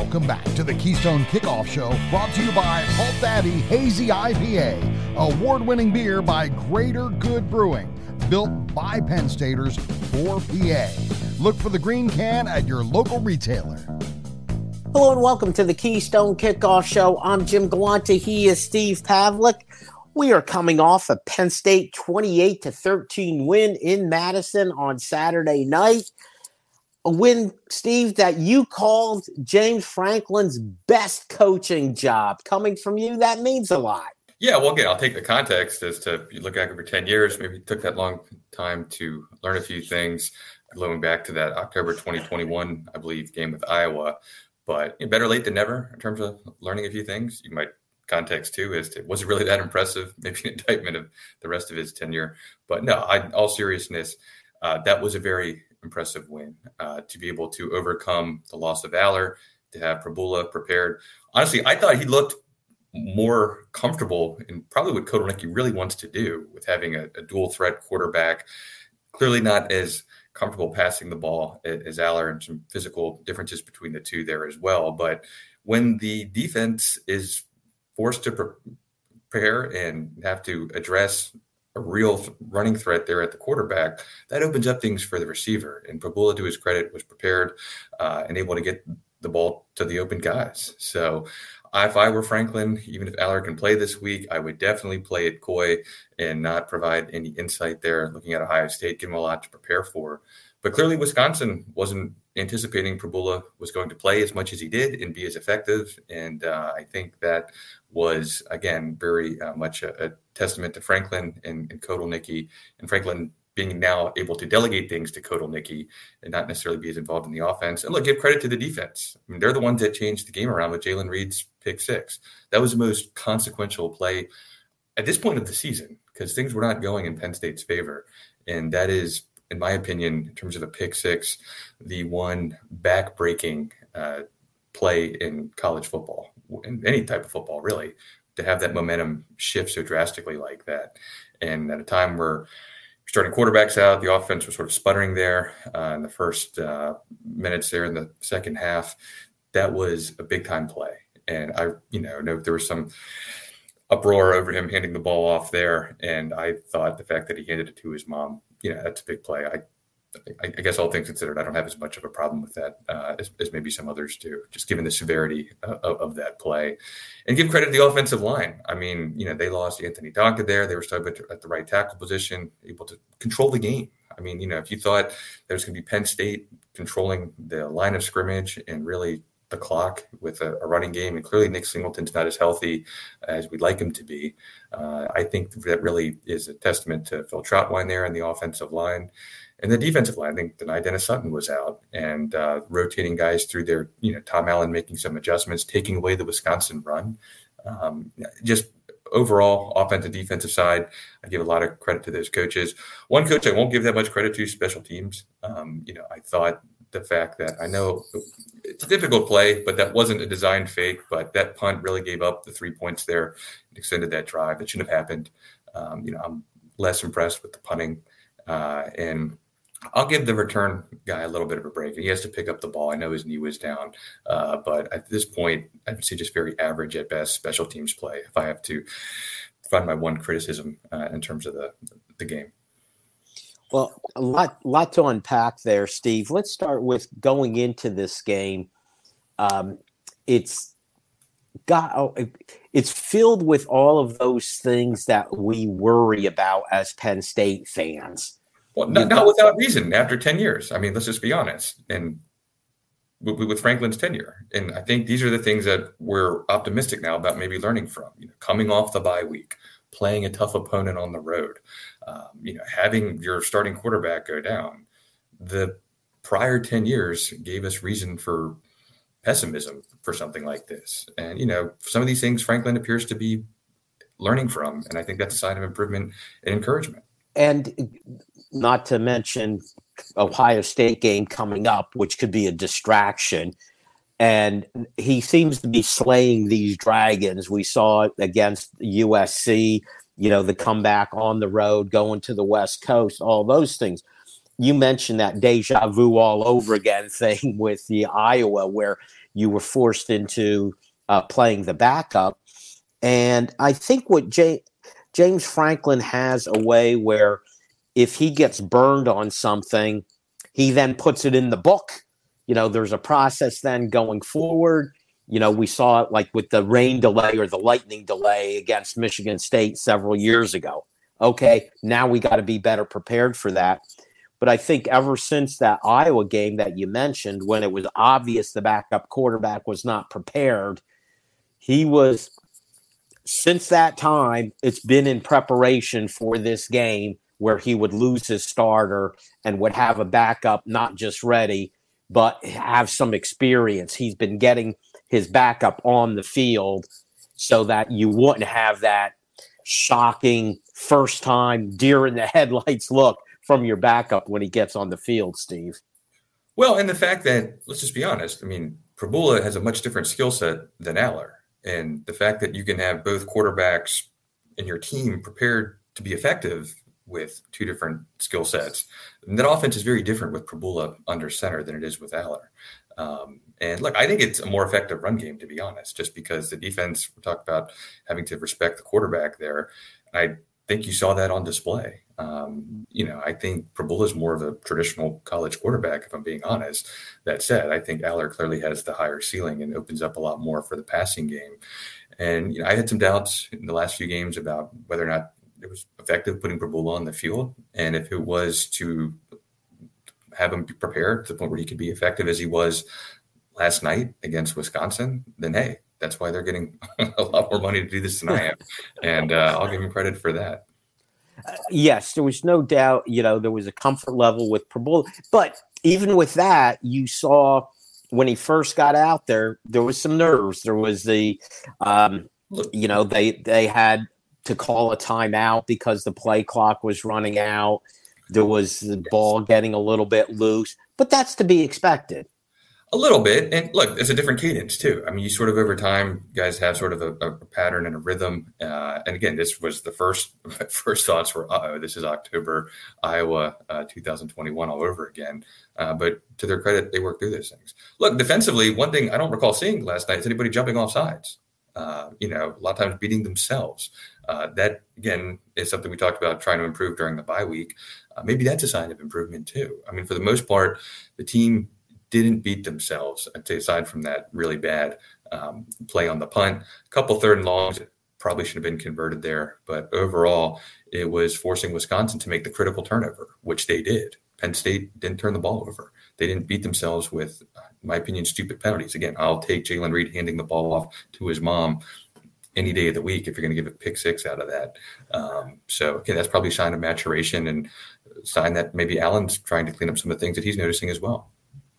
Welcome back to the Keystone Kickoff Show, brought to you by Halt Daddy Hazy IPA, award-winning beer by Greater Good Brewing, built by Penn Staters for PA. Look for the green can at your local retailer. Hello and welcome to the Keystone Kickoff Show. I'm Jim Galante. He is Steve Pavlik. We are coming off a Penn State 28-13 win in Madison on Saturday night. A win, Steve, that you called James Franklin's best coaching job. Coming from you, that means a lot. Yeah, well, again, I'll take the context as to you look back over 10 years. Maybe it took that long time to learn a few things. Going back to that October 2021, I believe, game with Iowa. But better late than never in terms of learning a few things. You might context too as to was it really that impressive? Maybe an indictment of the rest of his tenure. But no, all seriousness, that was a very impressive win to be able to overcome the loss of Aller, to have Pribula prepared. Honestly, I thought he looked more comfortable in probably what Kotelnicki really wants to do with having a dual threat quarterback. Clearly not as comfortable passing the ball as Aller, and some physical differences between the two there as well. But when the defense is forced to prepare and have to address a real running threat there at the quarterback, that opens up things for the receiver. And Pribula, to his credit, was prepared and able to get the ball to the open guys. So if I were Franklin, even if Aller can play this week, I would definitely play it coy and not provide any insight there. Looking at Ohio State, give them a lot to prepare for. But clearly Wisconsin wasn't anticipating Pribula was going to play as much as he did and be as effective. And I think that was, again, very much a testament to Franklin and Kotelnicki, and Franklin being now able to delegate things to Kotelnicki and not necessarily be as involved in the offense. And look, give credit to the defense. I mean, they're the ones that changed the game around with Jalen Reed's pick six. That was the most consequential play at this point of the season because things were not going in Penn State's favor. And that is, in my opinion, in terms of a pick six, the one back-breaking play in college football, in any type of football, really, to have that momentum shift so drastically like that. And at a time where starting quarterbacks out, the offense was sort of sputtering there in the first minutes there in the second half. That was a big-time play. And I, know there was some uproar over him handing the ball off there. And I thought the fact that he handed it to his mom, that's a big play. I guess all things considered, I don't have as much of a problem with that as maybe some others do, just given the severity of that play. And give credit to the offensive line. I mean, they lost Anthony Donka there. They were still at the right tackle position, able to control the game. I mean, if you thought there was going to be Penn State controlling the line of scrimmage and really the clock with a running game, and clearly Nick Singleton's not as healthy as we'd like him to be. I think that really is a testament to Phil Trautwein there in the offensive line. And the defensive line, I think tonight Dennis Sutton was out and rotating guys through there, Tom Allen making some adjustments, taking away the Wisconsin run. Just overall, offensive, defensive side, I give a lot of credit to those coaches. One coach I won't give that much credit to, special teams. I thought the fact that I know it's a difficult play, but that wasn't a design fake, but that punt really gave up the 3 points there and extended that drive. That shouldn't have happened. I'm less impressed with the punting. And I'll give the return guy a little bit of a break. He has to pick up the ball. I know his knee was down, but at this point, I would say just very average at best special teams play if I have to find my one criticism in terms of the game. Well, a lot to unpack there, Steve. Let's start with going into this game. It's filled with all of those things that we worry about as Penn State fans. Well, not without reason after 10 years. I mean, let's just be honest. And with Franklin's tenure. And I think these are the things that we're optimistic now about maybe learning from, coming off the bye week, playing a tough opponent on the road, having your starting quarterback go down. The prior 10 years gave us reason for pessimism for something like this. And, some of these things Franklin appears to be learning from. And I think that's a sign of improvement and encouragement. And not to mention Ohio State game coming up, which could be a distraction. And he seems to be slaying these dragons. We saw it against USC, the comeback on the road, going to the West Coast, all those things. you mentioned that deja vu all over again thing with the Iowa, where you were forced into playing the backup. And I think what James Franklin has a way where if he gets burned on something, he then puts it in the book. There's a process then going forward. We saw it like with the rain delay or the lightning delay against Michigan State several years ago. Okay, now we got to be better prepared for that. But I think ever since that Iowa game that you mentioned, when it was obvious the backup quarterback was not prepared, since that time, it's been in preparation for this game where he would lose his starter and would have a backup not just ready, but have some experience. He's been getting his backup on the field so that you wouldn't have that shocking first time deer in the headlights look from your backup when he gets on the field, Steve. Well, and the fact that, let's just be honest, Pribula has a much different skill set than Aller. And the fact that you can have both quarterbacks in your team prepared to be effective with two different skill sets, and that offense is very different with Pribula under center than it is with Aller. And look, I think it's a more effective run game, to be honest, just because the defense, we talked about having to respect the quarterback there. I think you saw that on display. I think Pribula is more of a traditional college quarterback, if I'm being honest. That said, I think Aller clearly has the higher ceiling and opens up a lot more for the passing game. And I had some doubts in the last few games about whether or not it was effective putting Pribula on the field, and if it was to have him be prepared to the point where he could be effective as he was last night against Wisconsin, then hey, that's why they're getting a lot more money to do this than I am. And I'll give him credit for that. Yes, there was no doubt, there was a comfort level with Pribula. But even with that, you saw when he first got out there was some nerves. There was they had to call a timeout because the play clock was running out. There was the ball getting a little bit loose, but that's to be expected. A little bit. And look, it's a different cadence too. You sort of over time, guys have sort of a pattern and a rhythm. And again, this was the first thoughts were, this is October, Iowa, 2021 all over again. But to their credit, they worked through those things. Look, defensively, one thing I don't recall seeing last night is anybody jumping off sides. A lot of times beating themselves. That, again, is something we talked about trying to improve during the bye week. Maybe that's a sign of improvement too. For the most part, the team didn't beat themselves, I'd say, aside from that really bad play on the punt. A couple third and longs probably should have been converted there. But overall, it was forcing Wisconsin to make the critical turnover, which they did. Penn State didn't turn the ball over. They didn't beat themselves with, in my opinion, stupid penalties. Again, I'll take Jalen Reed handing the ball off to his mom any day of the week if you're going to give a pick six out of that. So, again, that's probably a sign of maturation and a sign that maybe Allen's trying to clean up some of the things that he's noticing as well.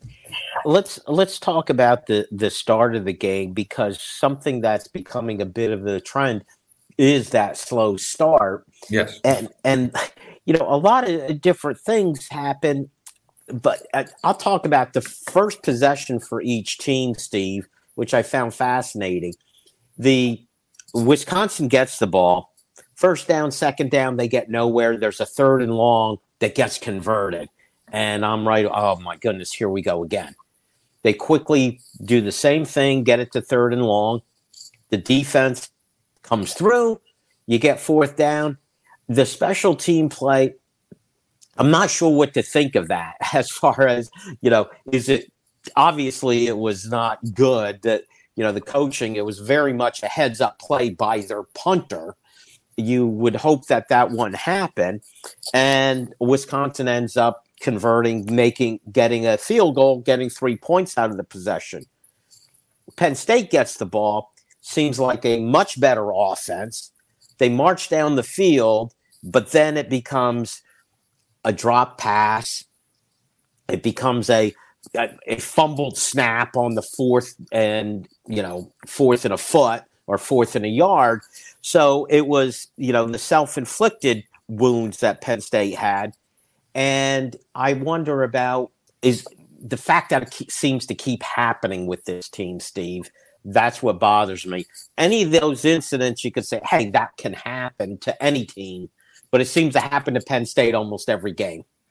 Let's talk about the start of the game, because something that's becoming a bit of a trend is that slow start. Yes. And a lot of different things happen, but I'll talk about the first possession for each team, Steve, which I found fascinating. The Wisconsin gets the ball, first down, second down, they get nowhere. There's a third and long that gets converted. And I'm right. Oh my goodness, here we go again. They quickly do the same thing, get it to third and long. The defense comes through. You get fourth down. The special team play, I'm not sure what to think of that as far as, is it, obviously it was not good that, the coaching, it was very much a heads up play by their punter. You would hope that wouldn't happen. And Wisconsin ends up converting, getting a field goal, getting 3 points out of the possession. Penn State gets the ball, seems like a much better offense. They march down the field, but then it becomes a drop pass. It becomes a fumbled snap on the fourth and a foot or fourth and a yard. So it was, the self-inflicted wounds that Penn State had. And I wonder about is the fact that it seems to keep happening with this team, Steve. That's what bothers me. Any of those incidents, you could say, hey, that can happen to any team. But it seems to happen to Penn State almost every game.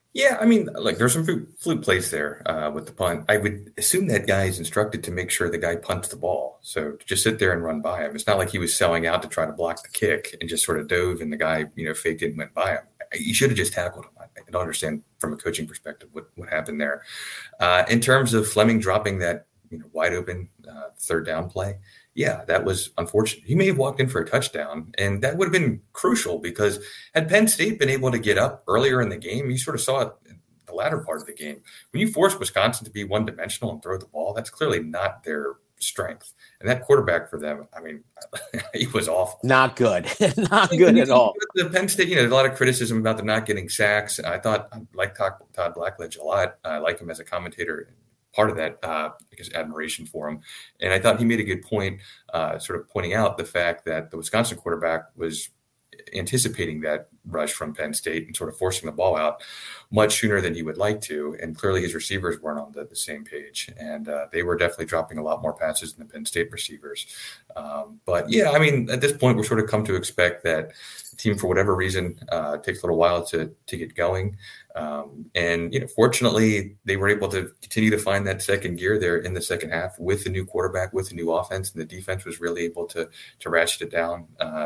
Yeah, I mean, like there's some fluke plays there with the punt. I would assume that guy is instructed to make sure the guy punts the ball. So to just sit there and run by him. It's not like he was selling out to try to block the kick and just sort of dove and the guy, faked it and went by him. You should have just tackled him. I don't understand from a coaching perspective what happened there. In terms of Fleming dropping that wide open third down play, yeah, that was unfortunate. He may have walked in for a touchdown, and that would have been crucial because had Penn State been able to get up earlier in the game, you sort of saw it in the latter part of the game. When you force Wisconsin to be one-dimensional and throw the ball, that's clearly not their strength. And that quarterback for them, I mean, he was awful. Not good. Not good at all. The Penn State, there's a lot of criticism about them not getting sacks. I thought I like Todd Blackledge a lot. I like him as a commentator. Part of that, I guess, admiration for him. And I thought he made a good point, sort of pointing out the fact that the Wisconsin quarterback was anticipating that rush from Penn State and sort of forcing the ball out much sooner than he would like to. And clearly his receivers weren't on the same page. And they were definitely dropping a lot more passes than the Penn State receivers. But yeah, I mean, at this point, we're sort of come to expect that the team, for whatever reason, takes a little while to get going. And fortunately, they were able to continue to find that second gear there in the second half with the new quarterback, with the new offense, and the defense was really able to ratchet it down.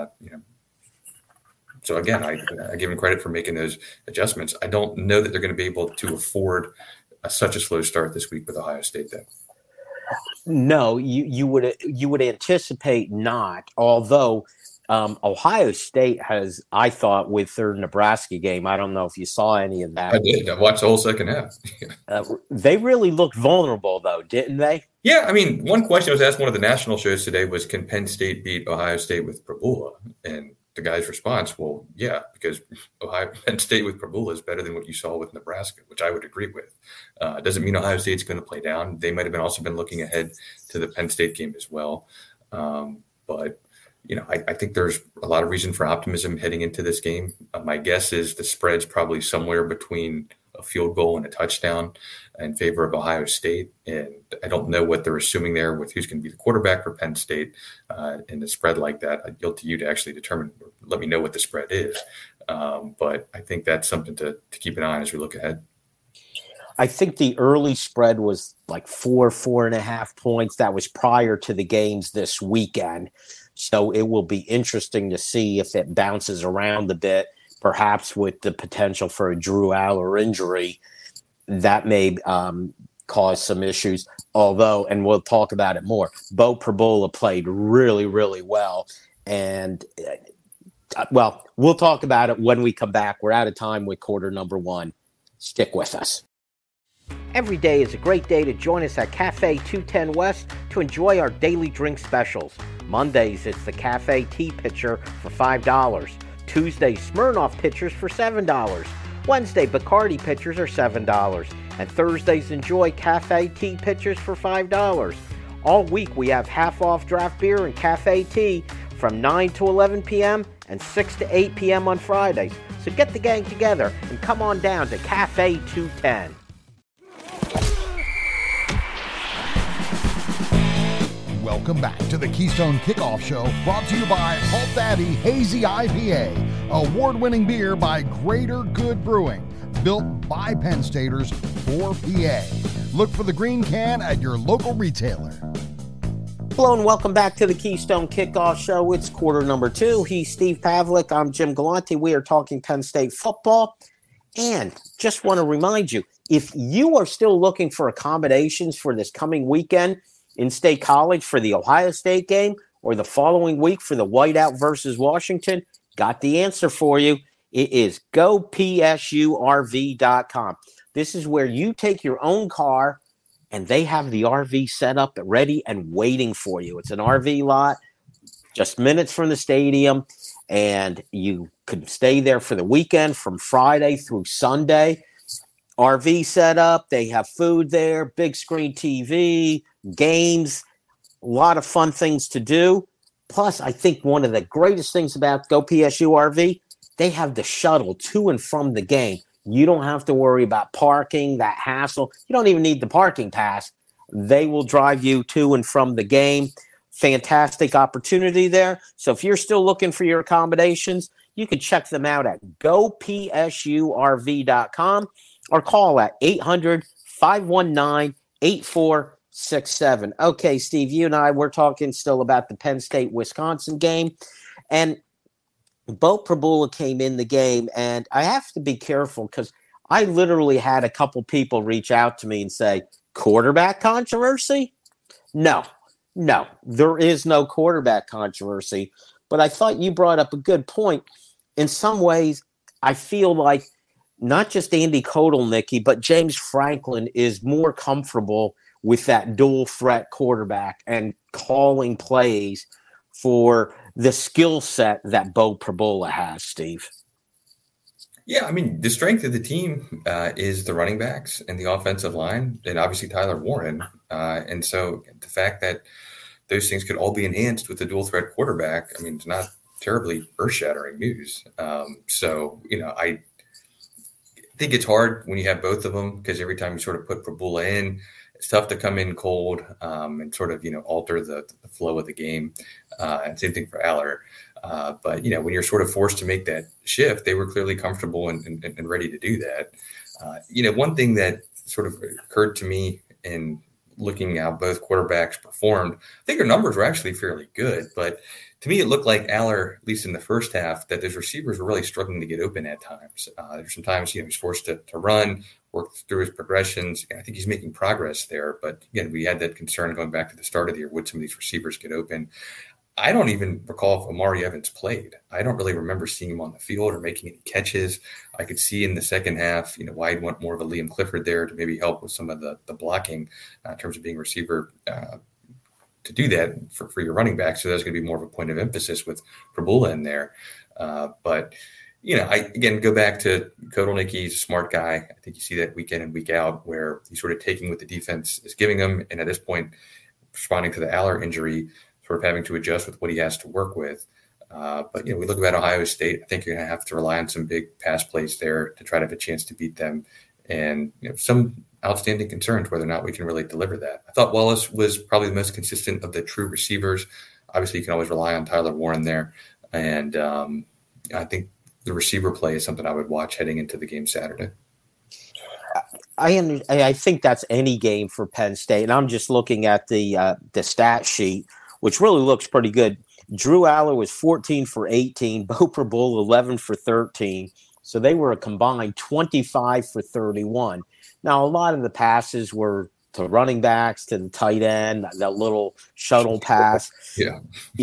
So again, I give them credit for making those adjustments. I don't know that they're going to be able to afford such a slow start this week with Ohio State, though. No, you would anticipate not. Although Ohio State has, I thought, with their Nebraska game, I don't know if you saw any of that. I did. I watched the whole second half. They really looked vulnerable, though, didn't they? Yeah, I mean, one question I was asked one of the national shows today was, can Penn State beat Ohio State with Prabula? And the guy's response, well, yeah, because Penn State with Prabula is better than what you saw with Nebraska, which I would agree with. Doesn't mean Ohio State's going to play down. They might have also been looking ahead to the Penn State game as well. But I think there's a lot of reason for optimism heading into this game. My guess is the spread's probably somewhere between a field goal and a touchdown in favor of Ohio State. And I don't know what they're assuming there with who's going to be the quarterback for Penn State in the spread like that. I'd yield to you to actually determine, let me know what the spread is. But I think that's something to keep an eye on as we look ahead. I think the early spread was like 4.5 points. That was prior to the games this weekend. So it will be interesting to see if it bounces around a bit, perhaps with the potential for a Drew Aller injury. That may cause some issues. Although, and we'll talk about it more, Bo Prabula played really, really well. And, well, we'll talk about it when we come back. We're out of time with quarter number one. Stick with us. Every day is a great day to join us at Cafe 210 West to enjoy our daily drink specials. Mondays, it's the Cafe Tea Pitcher for $5. Tuesday, Smirnoff Pitchers for $7. Wednesday, Bacardi Pitchers are $7. And Thursdays, enjoy Cafe Tea Pitchers for $5. All week, we have half-off draft beer and cafe tea from 9 to 11 p.m. and 6 to 8 p.m. on Fridays. So get the gang together and come on down to Cafe 210. Welcome back to the Keystone Kickoff Show, brought to you by Halt Daddy Hazy IPA, award-winning beer by Greater Good Brewing, built by Penn Staters for PA. Look for the green can at your local retailer. Hello and welcome back to the Keystone Kickoff Show. It's quarter number two. He's Steve Pavlik. I'm Jim Galante. We are talking Penn State football. And just want to remind you, if you are still looking for accommodations for this coming weekend in State College for the Ohio State game or the following week for the Whiteout versus Washington, got the answer for you. It is gopsurv.com. This is where you take your own car and they have the RV set up ready and waiting for you. It's an RV lot just minutes from the stadium, and you could stay there for the weekend from Friday through Sunday. RV set up, they have food there, big screen TV, games, a lot of fun things to do. Plus, I think one of the greatest things about Go PSU RV, they have the shuttle to and from the game. You don't have to worry about parking, that hassle. You don't even need the parking pass. They will drive you to and from the game. Fantastic opportunity there. So if you're still looking for your accommodations, you can check them out at gopsurv.com. or call at 800-519-8467. Okay, Steve, you and I, we're talking still about the Penn State-Wisconsin game. And Bo Prabula came in the game, and I have to be careful because I literally had a couple people reach out to me and say, quarterback controversy? No, there is no quarterback controversy. But I thought you brought up a good point. In some ways, I feel like not just Andy Kotelnicki, but James Franklin is more comfortable with that dual threat quarterback and calling plays for the skill set that Bo Prabula has, Steve. Yeah, I mean, the strength of the team is the running backs and the offensive line, and obviously Tyler Warren. And so the fact that those things could all be enhanced with a dual threat quarterback, I mean, it's not terribly earth-shattering news. I think it's hard when you have both of them because every time you sort of put Prabula in, it's tough to come in cold and sort of, alter the flow of the game. And same thing for Aller. But when you're sort of forced to make that shift, they were clearly comfortable and ready to do that. One thing that sort of occurred to me in looking how both quarterbacks performed, I think their numbers were actually fairly good. But to me, it looked like Aller, at least in the first half, that those receivers were really struggling to get open at times. There's sometimes he's forced to run, work through his progressions. And I think he's making progress there. But again, we had that concern going back to the start of the year. Would some of these receivers get open? I don't even recall if Amari Evans played. I don't really remember seeing him on the field or making any catches. I could see in the second half, why I'd want more of a Liam Clifford there to maybe help with some of the blocking in terms of being a receiver to do that for your running back. So that's going to be more of a point of emphasis with Prabula in there. But I again go back to Kotelnicki. He's a smart guy. I think you see that week in and week out where he's sort of taking what the defense is giving him. And at this point, responding to the Aller injury, sort of having to adjust with what he has to work with. But we look at Ohio State. I think you're going to have to rely on some big pass plays there to try to have a chance to beat them. And some outstanding concerns whether or not we can really deliver that. I thought Wallace was probably the most consistent of the true receivers. Obviously, you can always rely on Tyler Warren there. And I think the receiver play is something I would watch heading into the game Saturday. I think that's any game for Penn State. And I'm just looking at the stat sheet, which really looks pretty good. Drew Aller was 14 for 18, Bo Prabula 11 for 13. So they were a combined 25 for 31. Now, a lot of the passes were to running backs, to the tight end, that little shuttle pass. Yeah.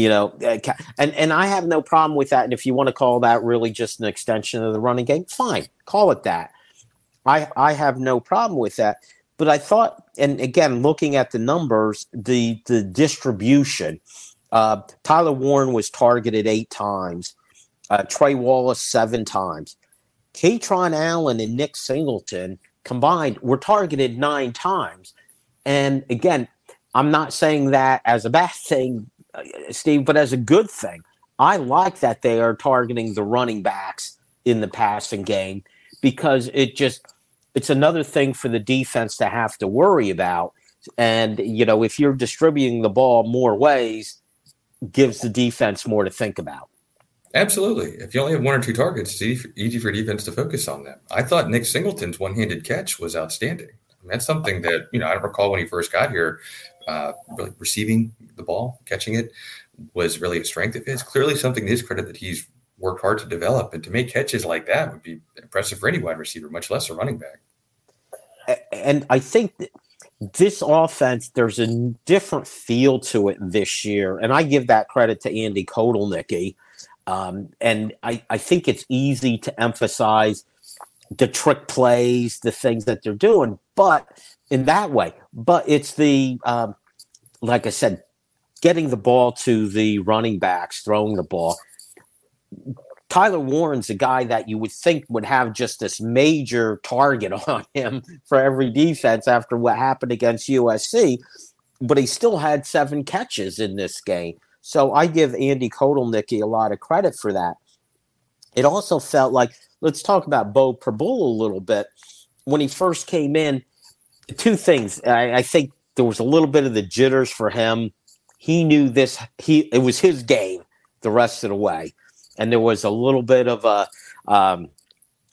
And I have no problem with that. And if you want to call that really just an extension of the running game, fine, call it that. I have no problem with that. But I thought, and again, looking at the numbers, the distribution, Tyler Warren was targeted 8 times, Trey Wallace 7 times. Katron Allen and Nick Singleton combined were targeted 9 times. And again, I'm not saying that as a bad thing, Steve, but as a good thing. I like that they are targeting the running backs in the passing game because it's another thing for the defense to have to worry about. And, if you're distributing the ball more ways, gives the defense more to think about. Absolutely. If you only have 1 or 2 targets, it's easy for defense to focus on them. I thought Nick Singleton's one-handed catch was outstanding. That's something that, I don't recall when he first got here, really receiving the ball, catching it was really a strength of his. Clearly something to his credit that he's worked hard to develop, and to make catches like that would be impressive for any wide receiver, much less a running back. And I think this offense, there's a different feel to it this year. And I give that credit to Andy Kotelnicki. And I think it's easy to emphasize the trick plays, the things that they're doing, but in that way. But it's the, like I said, getting the ball to the running backs, throwing the ball. Tyler Warren's a guy that you would think would have just this major target on him for every defense after what happened against USC, but he still had 7 catches in this game. So I give Andy Kotelnicki a lot of credit for that. It also felt like, let's talk about Bo Prabula a little bit. When he first came in, 2 things. I think there was a little bit of the jitters for him. He knew it was his game the rest of the way. And there was a little bit of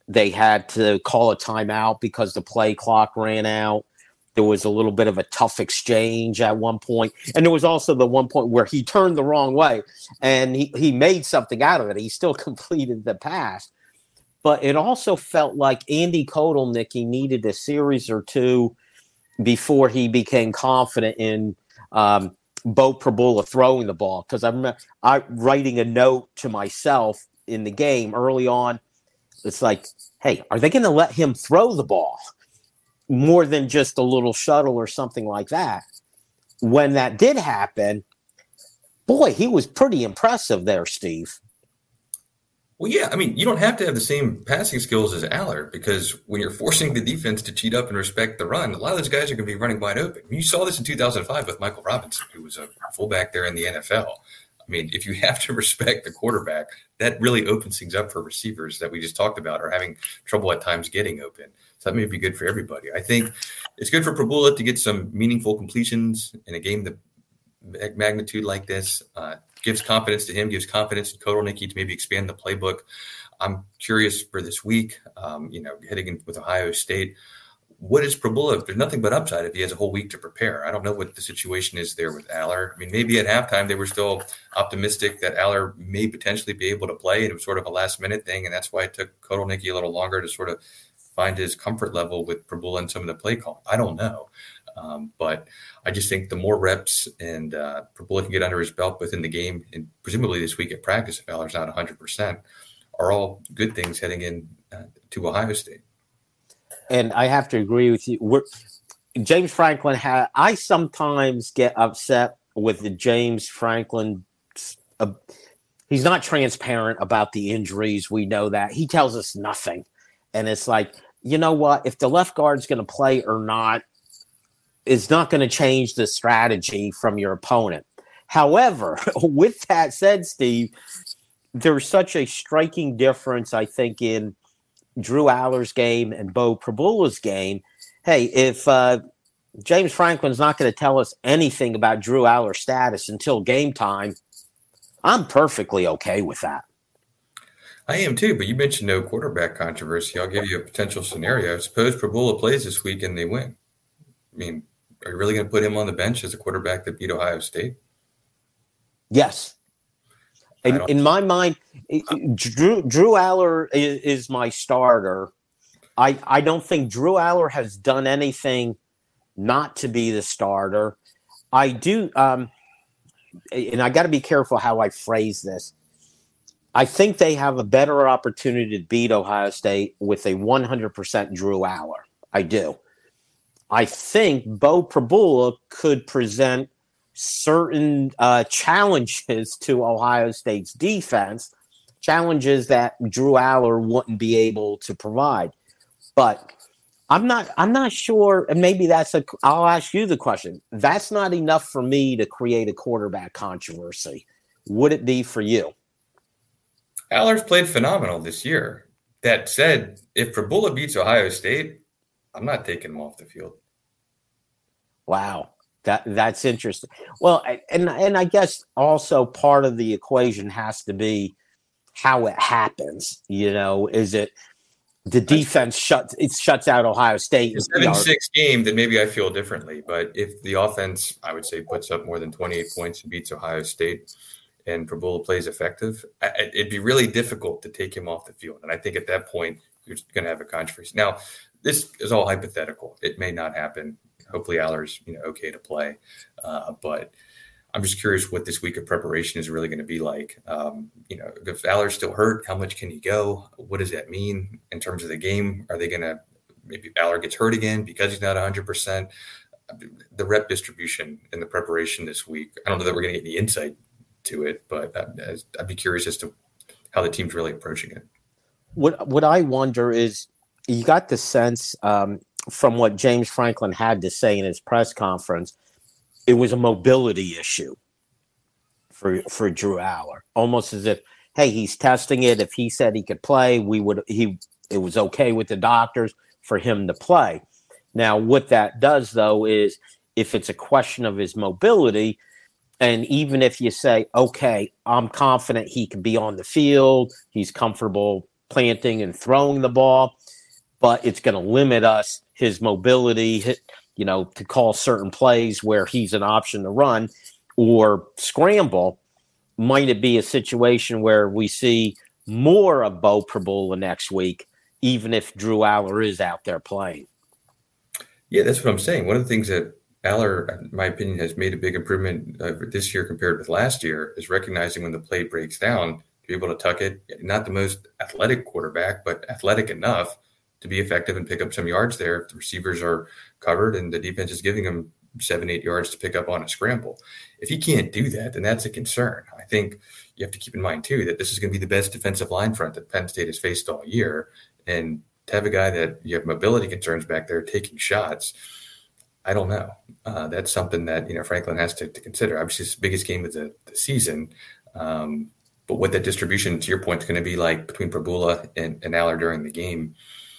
They had to call a timeout because the play clock ran out. There was a little bit of a tough exchange at one point. And there was also the one point where he turned the wrong way and he made something out of it. He still completed the pass. But it also felt like Andy Kotelnicki needed a series or two before he became confident in Bo Prabula throwing the ball. Because I remember writing a note to myself in the game early on. It's like, hey, are they going to let him throw the ball more than just a little shuttle or something like that? When that did happen, boy, he was pretty impressive there, Steve. Well, yeah, I mean, you don't have to have the same passing skills as Aller, because when you're forcing the defense to cheat up and respect the run, a lot of those guys are going to be running wide open. You saw this in 2005 with Michael Robinson, who was a fullback there in the NFL. I mean, if you have to respect the quarterback, that really opens things up for receivers that we just talked about are having trouble at times getting open. So that may be good for everybody. I think it's good for Prabula to get some meaningful completions in a game that magnitude like this. Gives confidence to him, gives confidence to Kotelnicki to maybe expand the playbook. I'm curious for this week, heading in with Ohio State. What is Prabula? There's nothing but upside if he has a whole week to prepare. I don't know what the situation is there with Aller. I mean, maybe at halftime they were still optimistic that Aller may potentially be able to play, and it was sort of a last-minute thing, and that's why it took Kotelnicki a little longer to sort of find his comfort level with Prabula and some of the play call. I don't know. But I just think the more reps and Prabula can get under his belt within the game, and presumably this week at practice, if Aller's not 100%, are all good things heading in to Ohio State. And I have to agree with you. James Franklin I sometimes get upset with the James Franklin. He's not transparent about the injuries. We know that. He tells us nothing. And it's like, you know what? If the left guard's going to play or not, it's not going to change the strategy from your opponent. However, with that said, Steve, there's such a striking difference, I think, in Drew Aller's game and Bo Prabula's game. Hey, if James Franklin's not going to tell us anything about Drew Aller's status until game time, I'm perfectly okay with that. I am too, but you mentioned no quarterback controversy. I'll give you a potential scenario. Suppose Prabula plays this week and they win. I mean, are you really going to put him on the bench as a quarterback that beat Ohio State? Yes. In my mind, Drew Aller is my starter. I don't think Drew Aller has done anything not to be the starter. I do, and I got to be careful how I phrase this. I think they have a better opportunity to beat Ohio State with a 100% Drew Aller. I do. I think Bo Prabula could present certain challenges to Ohio State's defense, challenges that Drew Aller wouldn't be able to provide. But I'm not sure, and maybe I'll ask you the question. That's not enough for me to create a quarterback controversy. Would it be for you? Aller's played phenomenal this year. That said, if Prabula beats Ohio State, I'm not taking him off the field. Wow. That's interesting. Well, and I guess also part of the equation has to be how it happens. Is it the defense shuts out Ohio State? It's a 7-6 game, then maybe I feel differently. But if the offense, I would say, puts up more than 28 points and beats Ohio State and Prabula plays effective, it'd be really difficult to take him off the field. And I think at that point, you're going to have a controversy. Now, this is all hypothetical. It may not happen. Hopefully Aller's okay to play. But I'm just curious what this week of preparation is really going to be like. If Aller's still hurt, how much can he go? What does that mean in terms of the game? Are they going to maybe Aller gets hurt again because he's not 100%? The rep distribution and the preparation this week, I don't know that we're going to get any insight to it, but I'd be curious as to how the team's really approaching it. What I wonder is, you got the sense from what James Franklin had to say in his press conference, it was a mobility issue for Drew Aller, almost as if, hey, he's testing it. If he said he could play, it was okay with the doctors for him to play. Now, what that does, though, is if it's a question of his mobility, and even if you say, okay, I'm confident he can be on the field, he's comfortable planting and throwing the ball, but it's going to limit his mobility, to call certain plays where he's an option to run or scramble. Might it be a situation where we see more of Beau Pribula next week, even if Drew Allar is out there playing? Yeah, that's what I'm saying. One of the things that Allar, in my opinion, has made a big improvement this year compared with last year is recognizing when the play breaks down, to be able to tuck it. Not the most athletic quarterback, but athletic enough to be effective and pick up some yards there if the receivers are covered and the defense is giving him 7-8 yards to pick up on a scramble. If he can't do that, then that's a concern. I think you have to keep in mind, too, that this is going to be the best defensive line front that Penn State has faced all year. And to have a guy that you have mobility concerns back there taking shots, I don't know. That's something that, Franklin has to consider. Obviously, it's the biggest game of the season. But what that distribution, to your point, is going to be like between Pribula and Allar during the game,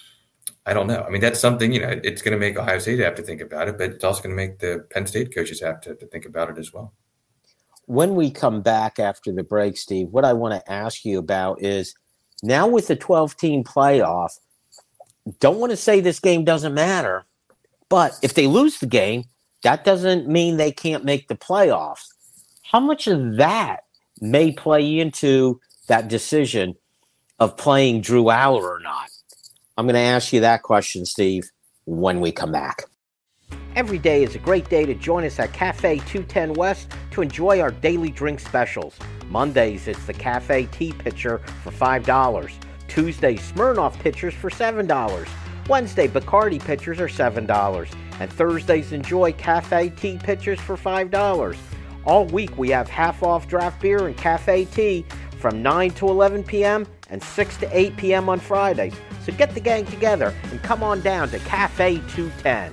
I don't know. I mean, that's something, it's going to make Ohio State have to think about it, but it's also going to make the Penn State coaches have to think about it as well. When we come back after the break, Steve, what I want to ask you about is now with the 12-team playoff, don't want to say this game doesn't matter, but if they lose the game, that doesn't mean they can't make the playoffs. How much of that may play into that decision of playing Drew Allar or not? I'm going to ask you that question, Steve, when we come back. Every day is a great day to join us at Cafe 210 West to enjoy our daily drink specials. Mondays, it's the Cafe Tea Pitcher for $5. Tuesday, Smirnoff Pitchers for $7. Wednesday, Bacardi Pitchers are $7. And Thursdays, enjoy Cafe Tea Pitchers for $5. All week, we have half-off draft beer and cafe tea from 9 to 11 p.m. and 6 to 8 p.m. on Fridays. So get the gang together and come on down to Cafe 210.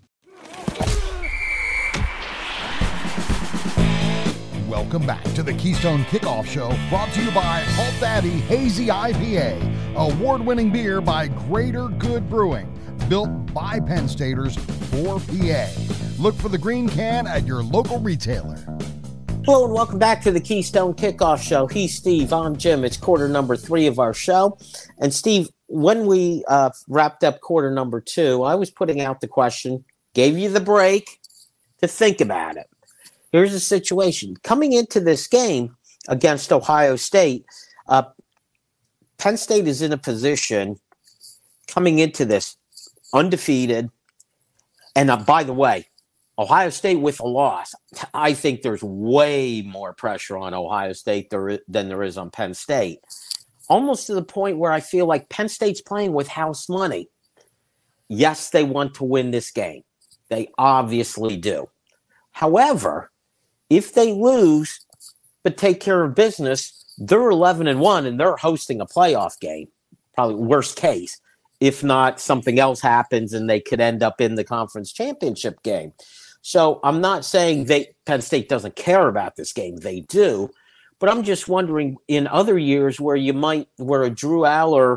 Welcome back to the Keystone Kickoff Show, brought to you by Halt Daddy Hazy IPA, award-winning beer by Greater Good Brewing, built by Penn Staters for PA. Look for the green can at your local retailer. Hello and welcome back to the Keystone Kickoff Show. He's Steve, I'm Jim. It's quarter number 3 of our show. And Steve, when we wrapped up quarter number 2, I was putting out the question, gave you the break to think about it. Here's the situation. Coming into this game against Ohio State, Penn State is in a position coming into this undefeated. And by the way, Ohio State with a loss, I think there's way more pressure on Ohio State than there is on Penn State. Almost to the point where I feel like Penn State's playing with house money. Yes, they want to win this game. They obviously do. However, if they lose but take care of business, they're 11-1 and they're hosting a playoff game. Probably worst case. If not, something else happens and they could end up in the conference championship game. So I'm not saying Penn State doesn't care about this game. They do. But I'm just wondering, in other years where a Drew Allar,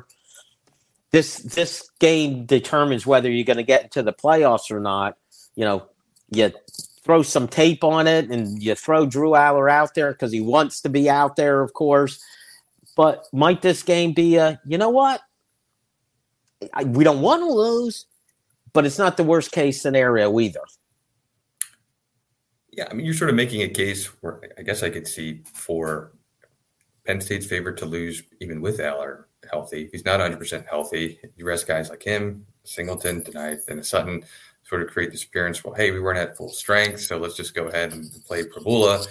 this game determines whether you're going to get into the playoffs or not. You throw some tape on it and you throw Drew Allar out there because he wants to be out there, of course. But might this game be you know what? We don't want to lose, but it's not the worst case scenario either. Yeah, I mean, you're sort of making a case where I guess I could see for Penn State's favorite to lose even with Allar healthy. If he's not 100% healthy, you rest guys like him, Singleton, tonight, and Sutton, sort of create this appearance. Well, hey, we weren't at full strength, so let's just go ahead and play Pribula.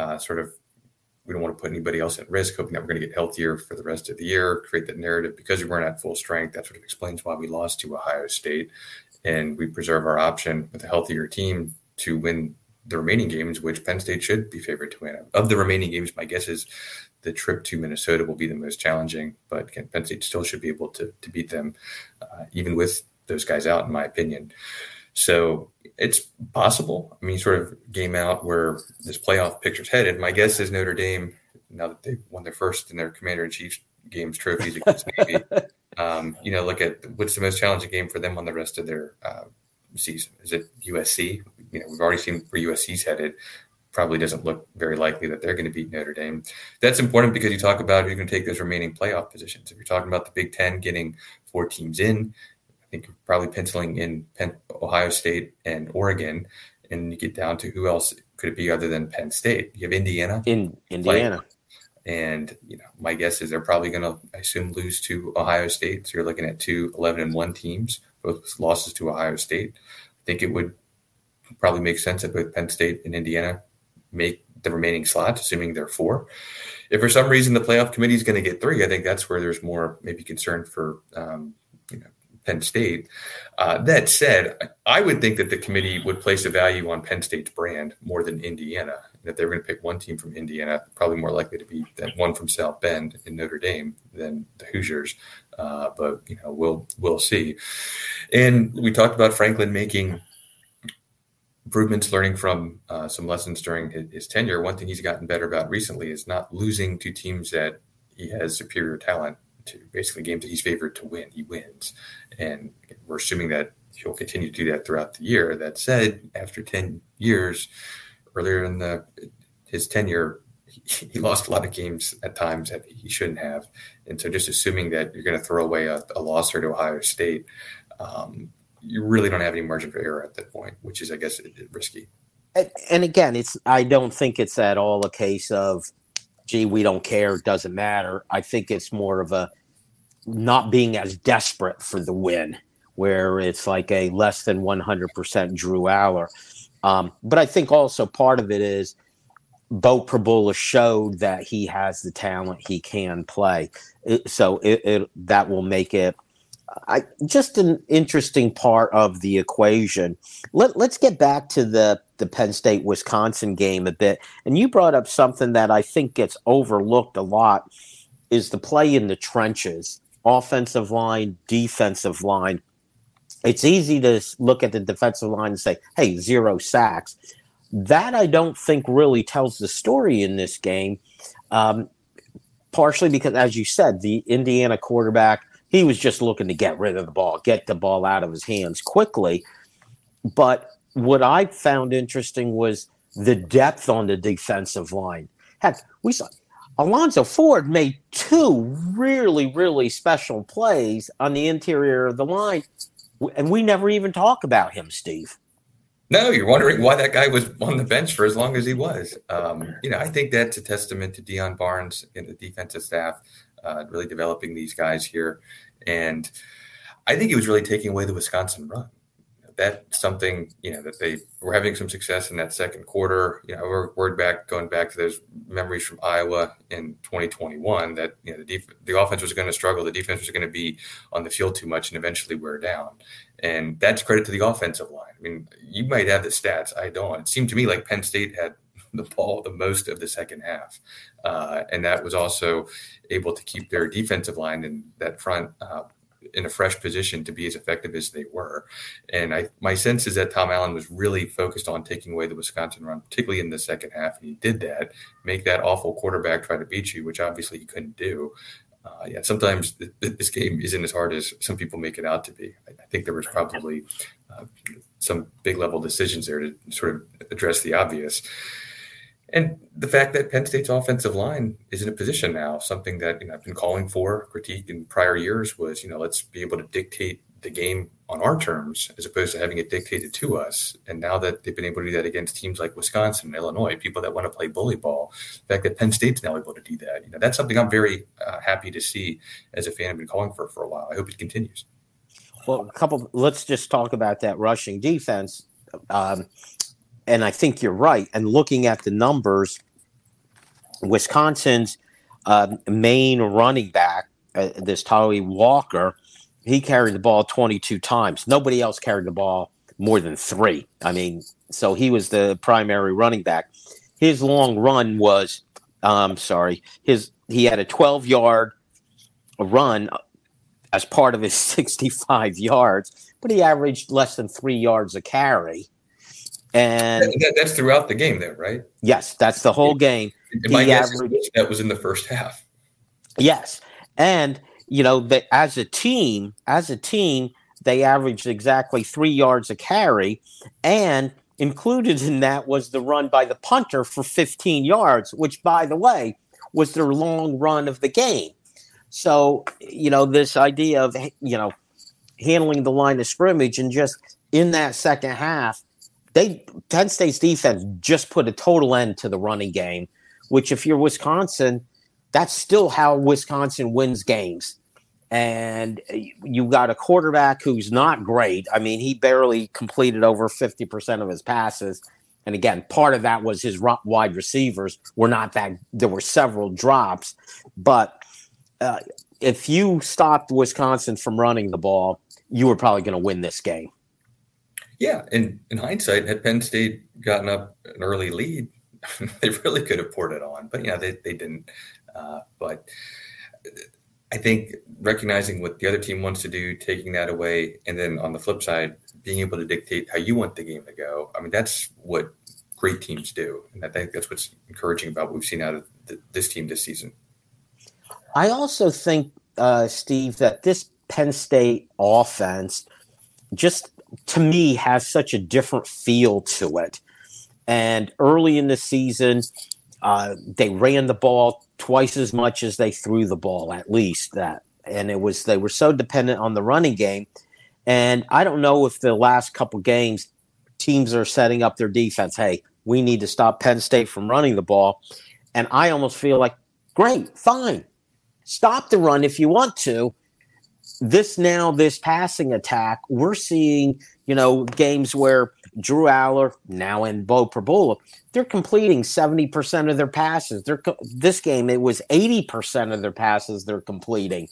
We don't want to put anybody else at risk, hoping that we're going to get healthier for the rest of the year, create that narrative because we weren't at full strength. That sort of explains why we lost to Ohio State, and we preserve our option with a healthier team to win the remaining games, which Penn State should be favored to win. Of the remaining games, my guess is the trip to Minnesota will be the most challenging, but Penn State still should be able to beat them, even with those guys out, in my opinion. So it's possible. I mean, sort of game out where this playoff picture's headed. My guess is Notre Dame, now that they've won their first in their Commander-in-Chief games trophies against Navy, look at what's the most challenging game for them on the rest of their season. Is it USC? We've already seen where USC's headed. probably doesn't look very likely that they're going to beat Notre Dame. That's important because you talk about who's going to take those remaining playoff positions. If you're talking about the Big Ten getting 4 teams in, I think you're probably penciling in Ohio State and Oregon, and you get down to who else could it be other than Penn State? You have Indiana. Indiana. And, my guess is they're probably going to, I assume, lose to Ohio State. So you're looking at 2 11-1 teams, both losses to Ohio State. I think it would probably make sense that both Penn State and Indiana make the remaining slots, assuming they're 4. If for some reason the playoff committee is going to get 3, I think that's where there's more maybe concern for Penn State. That said, I would think that the committee would place a value on Penn State's brand more than Indiana. That they're going to pick one team from Indiana, probably more likely to be that one from South Bend in Notre Dame than the Hoosiers. But we'll see. And we talked about Franklin making improvements, learning from some lessons during his tenure. One thing he's gotten better about recently is not losing to teams that he has superior talent to. Basically, games that he's favored to win, he wins. And we're assuming that he'll continue to do that throughout the year. That said, after 10 years, earlier in his tenure, he lost a lot of games at times that he shouldn't have. And so just assuming that you're going to throw away a loss to Ohio State, you really don't have any margin for error at that point, which is, I guess, risky. And again, I don't think it's at all a case of, gee, we don't care, it doesn't matter. I think it's more of a not being as desperate for the win, where it's like a less than 100% Drew Aller. But I think also part of it is Bo Prabula showed that he has the talent, he can play. So that will make it just an interesting part of the equation. Let's get back to the Penn State-Wisconsin game a bit. And you brought up something that I think gets overlooked a lot is the play in the trenches, offensive line, defensive line. It's easy to look at the defensive line and say, hey, 0 sacks. That I don't think really tells the story in this game, partially because, as you said, the Indiana quarterback, he was just looking to get rid of the ball, get the ball out of his hands quickly. But what I found interesting was the depth on the defensive line. Heck, we saw Alonzo Ford made 2 really, really special plays on the interior of the line, and we never even talk about him, Steve. No, you're wondering why that guy was on the bench for as long as he was. I think that's a testament to Deion Barnes and the defensive staff really developing these guys here. And I think he was really taking away the Wisconsin run. That's something, that they were having some success in that second quarter. We're going back to those memories from Iowa in 2021 that, the offense was going to struggle. The defense was going to be on the field too much and eventually wear down. And that's credit to the offensive line. I mean, you might have the stats. I don't. It seemed to me like Penn State had the ball the most of the second half. And that was also able to keep their defensive line in that front in a fresh position to be as effective as they were. And my sense is that Tom Allen was really focused on taking away the Wisconsin run, particularly in the second half. And he did that, make that awful quarterback try to beat you, which obviously he couldn't do. Sometimes this game isn't as hard as some people make it out to be. I think there was probably some big level decisions there to sort of address the obvious. And the fact that Penn State's offensive line is in a position now, something that I've been calling for, critique in prior years was, let's be able to dictate the game on our terms as opposed to having it dictated to us. And now that they've been able to do that against teams like Wisconsin and Illinois, people that want to play bully ball, the fact that Penn State's now able to do that, that's something I'm very happy to see as a fan. I've been calling for a while. I hope it continues. Well, let's just talk about that rushing defense. And I think you're right. And looking at the numbers, Wisconsin's main running back, this Tyree Walker, he carried the ball 22 times. Nobody else carried the ball more than 3. I mean, so he was the primary running back. His long run was, he had a 12-yard run as part of his 65 yards, but he averaged less than 3 yards a carry. And that's throughout the game there, right? Yes, that's the whole game. My guess is that was in the first half. Yes. And, as a team, they averaged exactly 3 yards a carry. And Included in that was the run by the punter for 15 yards, which, by the way, was their long run of the game. So, this idea of, handling the line of scrimmage and just in that second half, Penn State's defense just put a total end to the running game, which if you're Wisconsin, that's still how Wisconsin wins games. And you got a quarterback who's not great. I mean, he barely completed over 50% of his passes. And again, part of that was his wide receivers were not that. There were several drops. But if you stopped Wisconsin from running the ball, you were probably going to win this game. Yeah, and in hindsight, had Penn State gotten up an early lead, they really could have poured it on. But, they didn't. But I think recognizing what the other team wants to do, taking that away, and then on the flip side, being able to dictate how you want the game to go. I mean, that's what great teams do. And I think that's what's encouraging about what we've seen out of this team this season. I also think, Steve, that this Penn State offense just, to me, has such a different feel to it. And early in the season, they ran the ball twice as much as they threw the ball, at least that. And they were so dependent on the running game. And I don't know if the last couple games teams are setting up their defense. Hey, we need to stop Penn State from running the ball. And I almost feel like, great, fine. Stop the run if you want to. This passing attack, we're seeing, games where Drew Aller, now in Bo Prabula, they're completing 70% of their passes. This game, it was 80% of their passes they're completing.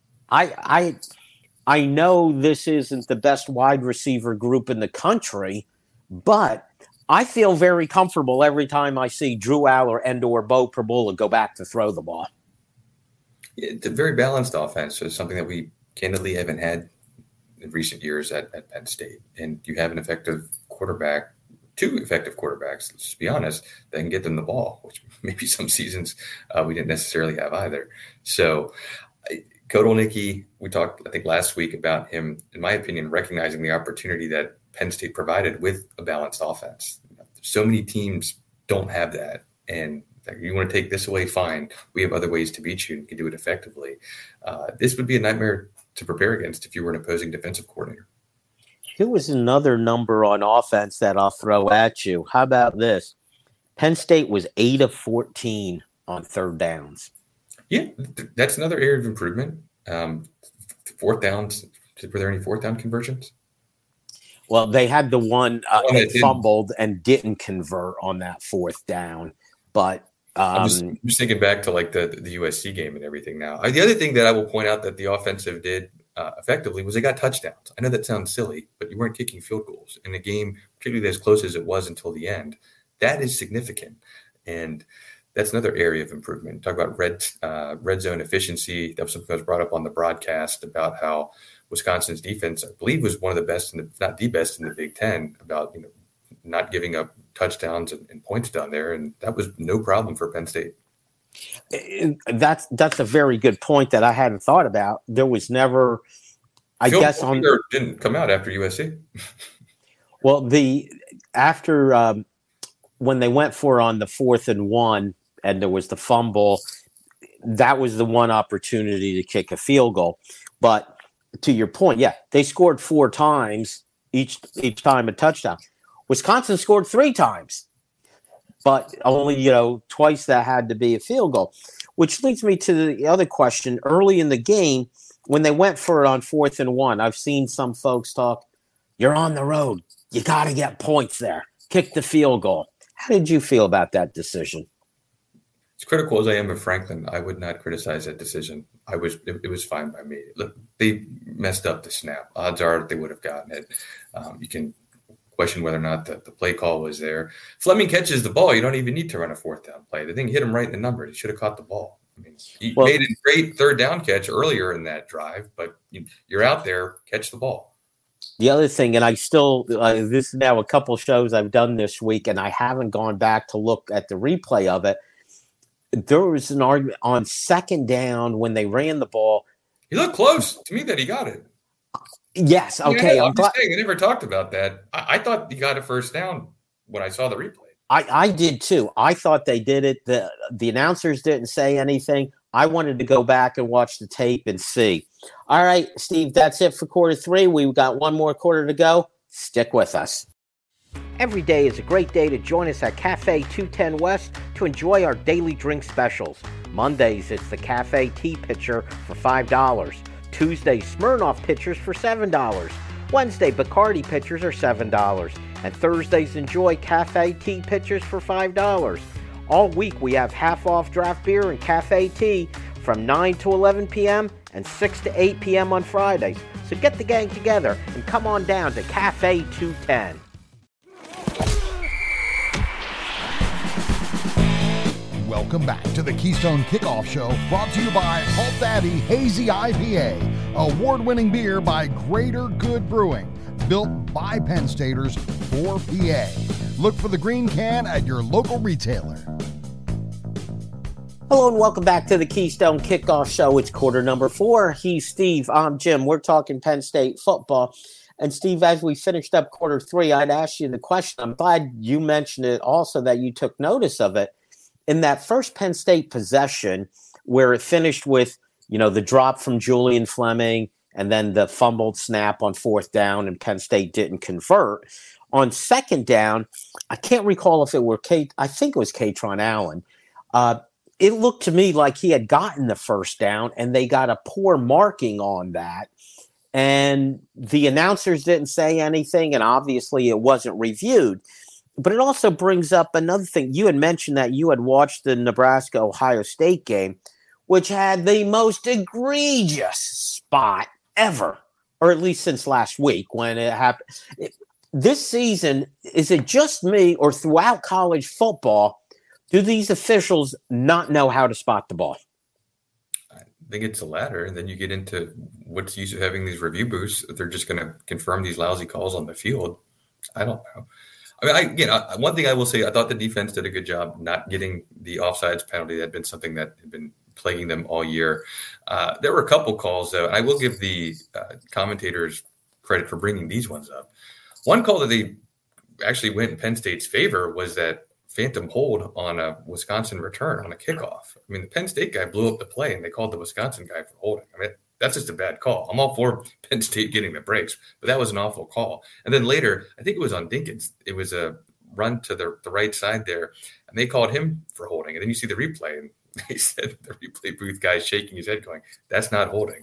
I know this isn't the best wide receiver group in the country, but I feel very comfortable every time I see Drew Aller and or Bo Prabula go back to throw the ball. It's a very balanced offense. So it's something that we candidly haven't had in recent years at Penn State. And you have an effective quarterback, two effective quarterbacks, let's just be honest, that can get them the ball, which maybe some seasons we didn't necessarily have either. So Kotelnicki, we talked, I think, last week about him, in my opinion, recognizing the opportunity that Penn State provided with a balanced offense. So many teams don't have that. And you want to take this away, fine. We have other ways to beat you and can do it effectively. This would be a nightmare to prepare against if you were an opposing defensive coordinator. Here was another number on offense that I'll throw at you. How about this? Penn State was 8 of 14 on third downs. Yeah, that's another area of improvement. Fourth downs, were there any fourth down conversions? Well, they had the one they fumbled and didn't convert on that fourth down. But I'm just thinking back to like the USC game and everything now. The other thing that I will point out that the offensive did effectively was they got touchdowns. I know that sounds silly, but you weren't kicking field goals in a game, particularly as close as it was until the end. That is significant. And that's another area of improvement. Talk about red zone efficiency. That was something that was brought up on the broadcast about how Wisconsin's defense, I believe, was one of the best, if not the best in the Big Ten, about not giving up touchdowns and points down there, and that was no problem for Penn State. That's a very good point that I hadn't thought about. There was never, didn't come out after USC. Well, after when they went for on the 4th and 1, and there was the fumble, that was the one opportunity to kick a field goal. But to your point, yeah, they scored 4 times, each time a touchdown. Wisconsin scored 3 times, but only, twice that had to be a field goal, which leads me to the other question. Early in the game, when they went for it on 4th and 1, I've seen some folks talk, you're on the road. You got to get points there. Kick the field goal. How did you feel about that decision? As critical as I am of Franklin, I would not criticize that decision. It was fine by me. Look, they messed up the snap. Odds are they would have gotten it. You can question whether or not the play call was there. Fleming catches the ball. You don't even need to run a 4th down play. The thing hit him right in the numbers. He should have caught the ball. I mean, he made a great 3rd down catch earlier in that drive, but you're out there, catch the ball. The other thing, and I still, this is now a couple shows I've done this week, and I haven't gone back to look at the replay of it. There was an argument on 2nd down when they ran the ball. He looked close to me that he got it. Yes. Okay. Yeah, I'm I'm glad. just saying, they never talked about that. I thought he got a first down when I saw the replay. I did too. I thought they did it. The announcers didn't say anything. I wanted to go back and watch the tape and see. All right, Steve, that's it for quarter three. We've got one more quarter to go. Stick with us. Every day is a great day to join us at Cafe 210 West to enjoy our daily drink specials. Mondays, it's the Cafe Tea Pitcher for $5. Tuesday, Smirnoff Pitchers for $7. Wednesday, Bacardi Pitchers are $7. And Thursdays, enjoy Cafe Tea Pitchers for $5. All week, we have half-off draft beer and cafe tea from 9 to 11 p.m. and 6 to 8 p.m. on Fridays. So get the gang together and come on down to Cafe 210. Welcome back to the Keystone Kickoff Show, brought to you by Halt Daddy Hazy IPA, award-winning beer by Greater Good Brewing, built by Penn Staters for PA. Look for the green can at your local retailer. Hello and welcome back to the Keystone Kickoff Show. It's quarter number 4. He's Steve. I'm Jim. We're talking Penn State football. And Steve, as we finished up quarter 3, I'd ask you the question. I'm glad you mentioned it also, that you took notice of it. In that first Penn State possession, where it finished with, the drop from Julian Fleming and then the fumbled snap on fourth down, and Penn State didn't convert. On second down, I can't recall if it were I think it was Katron Allen. It looked to me like he had gotten the first down, and they got a poor marking on that. And the announcers didn't say anything, and obviously it wasn't reviewed. But it also brings up another thing. You had mentioned that you had watched the Nebraska-Ohio State game, which had the most egregious spot ever, or at least since last week when it happened. This season, is it just me, or throughout college football, do these officials not know how to spot the ball? I think it's the latter, and then you get into what's used to having these review booths. They're just going to confirm these lousy calls on the field. I don't know. I mean, one thing I will say, I thought the defense did a good job not getting the offsides penalty. That had been something that had been plaguing them all year. There were a couple calls, though, and I will give the commentators credit for bringing these ones up. One call that they actually went in Penn State's favor was that phantom hold on a Wisconsin return on a kickoff. I mean, the Penn State guy blew up the play, and they called the Wisconsin guy for holding. I mean, that's just a bad call. I'm all for Penn State getting the breaks, but that was an awful call. And then later, I think it was on Dinkins. It was a run to the right side there, and they called him for holding. And then you see the replay, and they said the replay booth guy shaking his head going, that's not holding.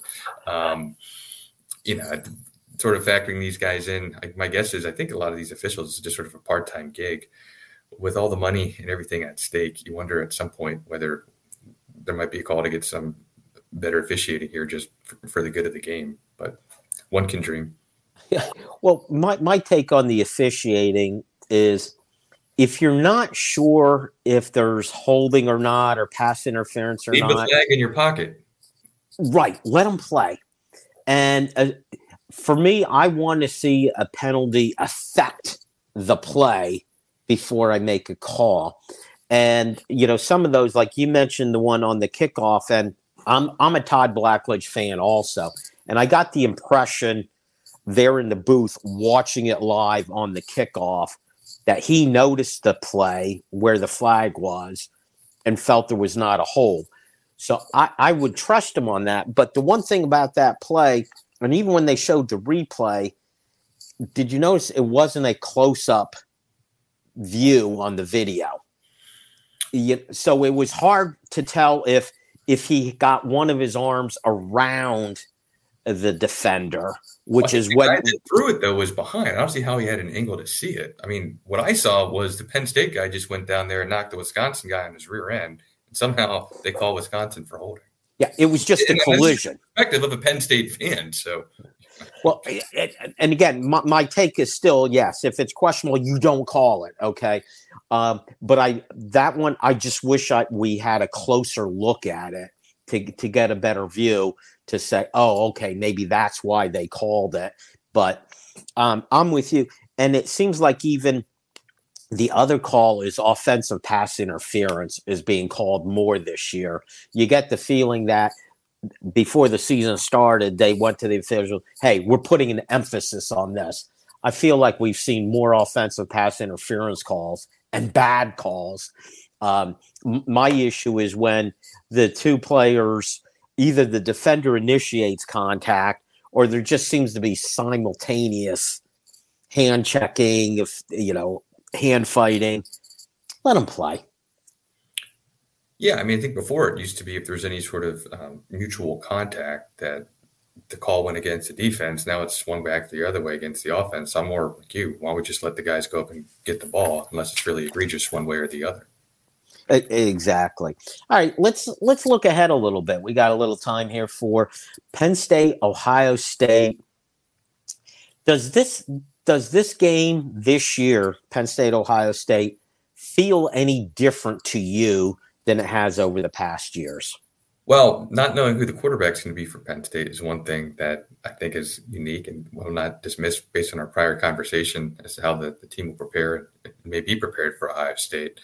Sort of factoring these guys in, my guess is I think a lot of these officials is just sort of a part-time gig. With all the money and everything at stake, you wonder at some point whether there might be a call to get some better officiating here just for the good of the game. But one can dream. Yeah. Well, my take on the officiating is, if you're not sure if there's holding or not, or pass interference or leave not, the flag in your pocket. Right. Let them play. And for me, I want to see a penalty affect the play before I make a call. And, some of those, like you mentioned, the one on the kickoff, and I'm a Todd Blackledge fan also. And I got the impression there in the booth watching it live on the kickoff that he noticed the play where the flag was and felt there was not a hold. So I would trust him on that. But the one thing about that play, and even when they showed the replay, did you notice it wasn't a close-up view on the video? So it was hard to tell if he got one of his arms around the defender, which is what— the guy that threw it, though, was behind. I don't see how he had an angle to see it. I mean, what I saw was the Penn State guy just went down there and knocked the Wisconsin guy on his rear end, and somehow they call Wisconsin for holding. Yeah, it was just a collision. Perspective of a Penn State fan, so. Well, and again, my take is still, yes, if it's questionable, you don't call it, okay? But that one, I just wish we had a closer look at it to get a better view to say, oh, okay, maybe that's why they called it. But I'm with you. And it seems like even the other call is offensive pass interference is being called more this year. You get the feeling that before the season started, they went to the officials, hey, we're putting an emphasis on this. I feel like we've seen more offensive pass interference calls and bad calls. My issue is when the two players, either the defender initiates contact or there just seems to be simultaneous hand checking, hand fighting. Let them play. Yeah, I mean, I think before it used to be if there's any sort of mutual contact that the call went against the defense. Now it's swung back the other way against the offense. I'm more like you. Why don't we just let the guys go up and get the ball unless it's really egregious one way or the other? Exactly. All right, let's look ahead a little bit. We got a little time here for Penn State, Ohio State. Does this game this year, Penn State, Ohio State, feel any different to you than it has over the past years? Well, not knowing who the quarterback's going to be for Penn State is one thing that I think is unique and will not dismiss based on our prior conversation as to how the team will prepare and may be prepared for Ohio State.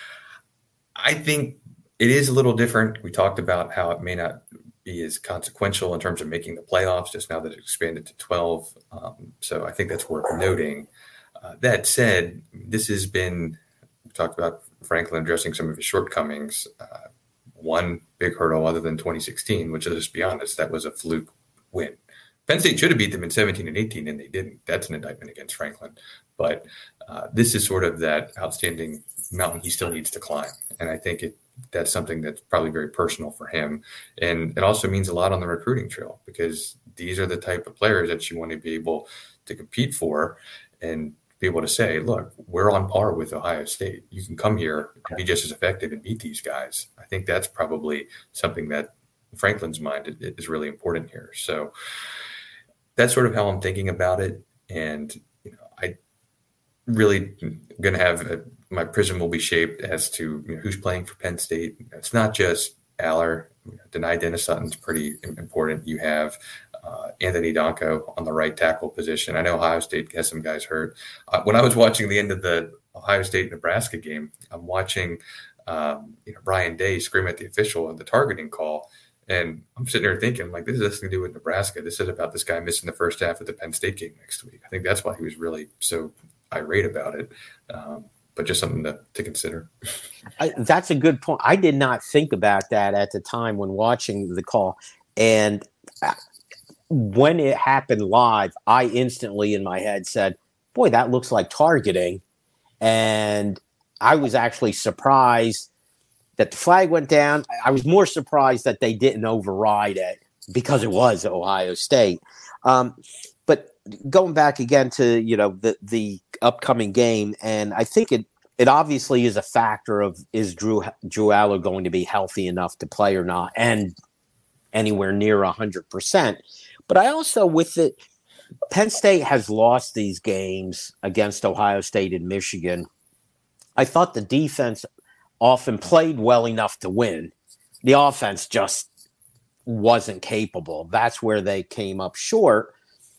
I think it is a little different. We talked about how it may not be as consequential in terms of making the playoffs just now that it expanded to 12. So I think that's worth noting. That said, this has been, we talked about Franklin addressing some of his shortcomings. One big hurdle other than 2016, which, let's be honest, that was a fluke win. Penn State should have beat them in 17 and 18, and they didn't. That's an indictment against Franklin. But this is sort of that outstanding mountain he still needs to climb. And I think that's something that's probably very personal for him. And it also means a lot on the recruiting trail because these are the type of players that you want to be able to compete for and be able to say, look, we're on par with Ohio State. You can come here and be just as effective and beat these guys. I think that's probably something that Franklin's mind is really important here. So that's sort of how I'm thinking about it. And, I really going to have my prism will be shaped as to who's playing for Penn State. It's not just Aller. Denai Dennis Sutton's pretty important. You have Anthony Donko on the right tackle position. I know Ohio State has some guys hurt. When I was watching the end of the Ohio State-Nebraska game, I'm watching Brian Day scream at the official in the targeting call. And I'm sitting there thinking, like, this has nothing to do with Nebraska. This is about this guy missing the first half of the Penn State game next week. I think that's why he was really so irate about it. But just something to consider. That's a good point. I did not think about that at the time when watching the call. And when it happened live, I instantly in my head said, boy, that looks like targeting. And I was actually surprised that the flag went down. I was more surprised that they didn't override it because it was Ohio State. But going back again to, the upcoming game, and I think it obviously is a factor of is Drew Aller going to be healthy enough to play or not, and anywhere near 100%. But I also, with it, Penn State has lost these games against Ohio State and Michigan. I thought the defense often played well enough to win. The offense just wasn't capable. That's where they came up short.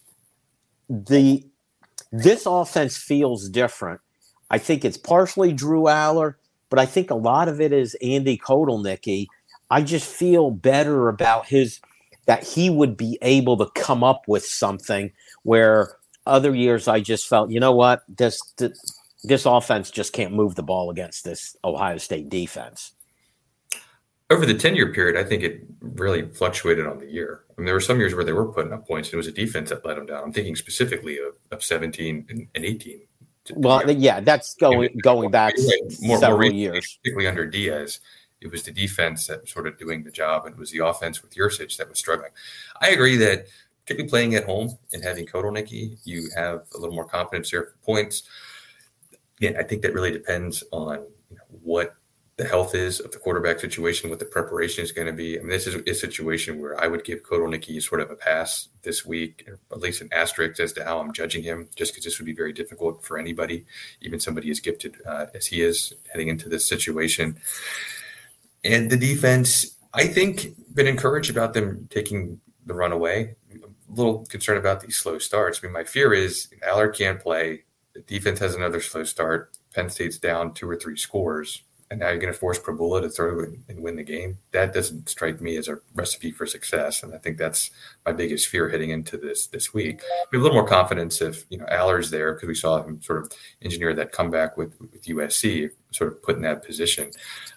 This offense feels different. I think it's partially Drew Aller, but I think a lot of it is Andy Kotelnicki. I just feel better about that he would be able to come up with something where other years I just felt, you know what, this offense just can't move the ball against this Ohio State defense. Over the 10-year period, I think it really fluctuated on the year. I mean, there were some years where they were putting up points, and it was a defense that let them down. I'm thinking specifically of 17 and 18. Well, yeah, that's going back several years. Particularly under Diaz, it was the defense that was sort of doing the job, and it was the offense with Yurcich that was struggling. I agree that particularly playing at home and having Kotelnicki, you have a little more confidence there for points. Again, I think that really depends on what the health is of the quarterback situation, what the preparation is going to be. I mean, this is a situation where I would give Kotelnicki sort of a pass this week, or at least an asterisk as to how I'm judging him, just because this would be very difficult for anybody, even somebody as gifted as he is heading into this situation. And the defense, I think, been encouraged about them taking the run away. I'm a little concerned about these slow starts. I mean, my fear is Aller can't play. The defense has another slow start. Penn State's down 2 or 3 scores. and now you're going to force Prabula to throw and win the game. That doesn't strike me as a recipe for success, and I think that's my biggest fear heading into this week. We have a little more confidence if Aller's there, because we saw him sort of engineer that comeback with USC, sort of put in that position.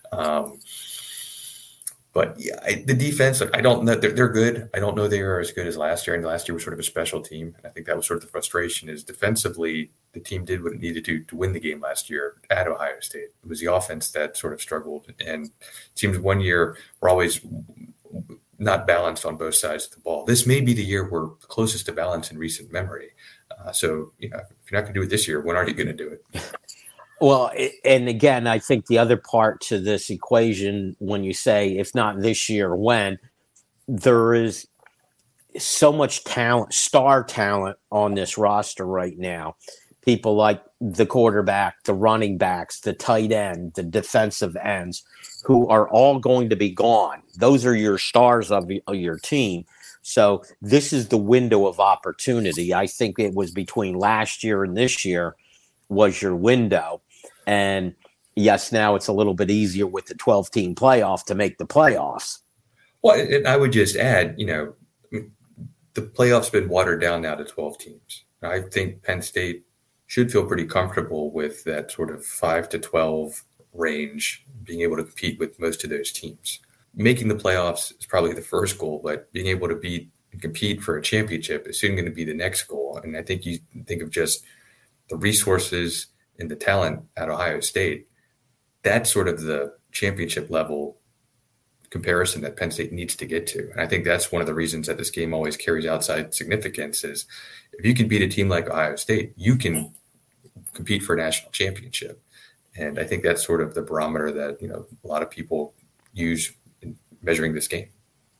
But yeah, the defense, I don't know. They're good. I don't know they are as good as last year. And last year was sort of a special team. And I think that was sort of the frustration is defensively, the team did what it needed to win the game last year at Ohio State. It was the offense that sort of struggled. And it seems one year we're always not balanced on both sides of the ball. This may be the year we're closest to balance in recent memory. So if you're not going to do it this year, when are you going to do it? Well, and again, I think the other part to this equation, when you say, if not this year, when, there is so much talent, star talent on this roster right now. People like the quarterback, the running backs, the tight end, the defensive ends, who are all going to be gone. Those are your stars of your team. So this is the window of opportunity. I think it was between last year and this year was your window. And yes, now it's a little bit easier with the 12-team playoff to make the playoffs. Well, and I would just add, the playoff's been watered down now to 12 teams. I think Penn State should feel pretty comfortable with that sort of 5 to 12 range, being able to compete with most of those teams. Making the playoffs is probably the first goal, but being able to beat and compete for a championship is soon going to be the next goal. And I think you think of just the resources and the talent at Ohio State, that's sort of the championship level comparison that Penn State needs to get to. And I think that's one of the reasons that this game always carries outside significance is if you can beat a team like Ohio State, you can compete for a national championship. And I think that's sort of the barometer that, a lot of people use in measuring this game.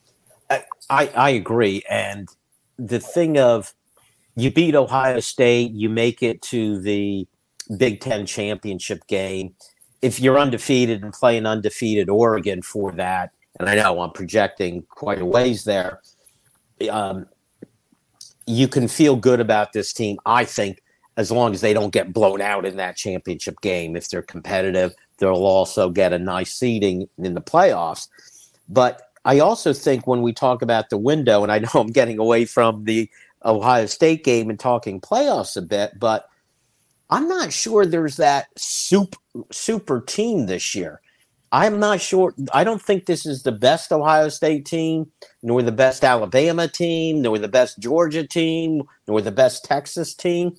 I agree. And the thing of you beat Ohio State, you make it to the Big Ten championship game. If you're undefeated and playing undefeated Oregon for that, and I know I'm projecting quite a ways there, you can feel good about this team, I think, as long as they don't get blown out in that championship game. If they're competitive, they'll also get a nice seeding in the playoffs. But I also think when we talk about the window, and I know I'm getting away from the Ohio State game and talking playoffs a bit, but I'm not sure there's that super team this year. I'm not sure. I don't think this is the best Ohio State team, nor the best Alabama team, nor the best Georgia team, nor the best Texas team.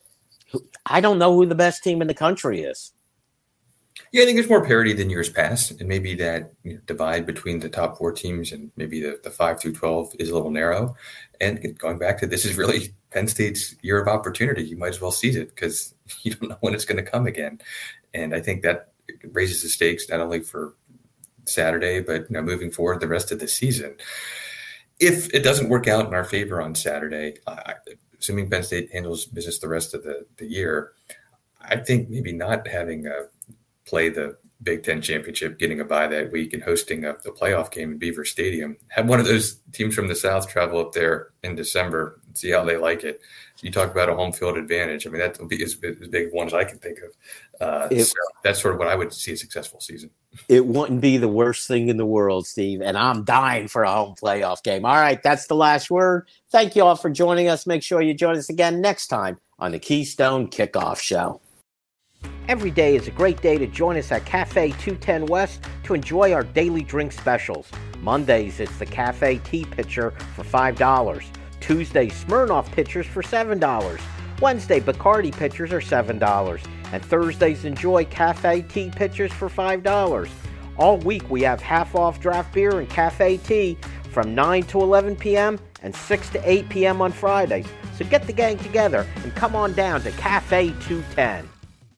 I don't know who the best team in the country is. Yeah, I think there's more parity than years past, and maybe that divide between the top 4 teams and maybe the 5 through 12 is a little narrow. And going back to this is really Penn State's year of opportunity. You might as well seize it because you don't know when it's going to come again. And I think that raises the stakes not only for Saturday, but moving forward the rest of the season. If it doesn't work out in our favor on Saturday, assuming Penn State handles business the rest of the year, I think maybe not having play the Big Ten championship, getting a bye that week and hosting the playoff game in Beaver Stadium. Have one of those teams from the South travel up there in December and see how they like it. You talk about a home field advantage. I mean, that will be as big one as I can think of. So that's sort of what I would see a successful season. It wouldn't be the worst thing in the world, Steve, and I'm dying for a home playoff game. All right, that's the last word. Thank you all for joining us. Make sure you join us again next time on the Keystone Kickoff Show. Every day is a great day to join us at Cafe 210 West to enjoy our daily drink specials. Mondays, it's the Cafe Tea Pitcher for $5. Tuesday, Smirnoff Pitchers for $7. Wednesday, Bacardi Pitchers are $7. And Thursdays, enjoy Cafe Tea Pitchers for $5. All week, we have half-off draft beer and cafe tea from 9 to 11 p.m. and 6 to 8 p.m. on Fridays. So get the gang together and come on down to Cafe 210.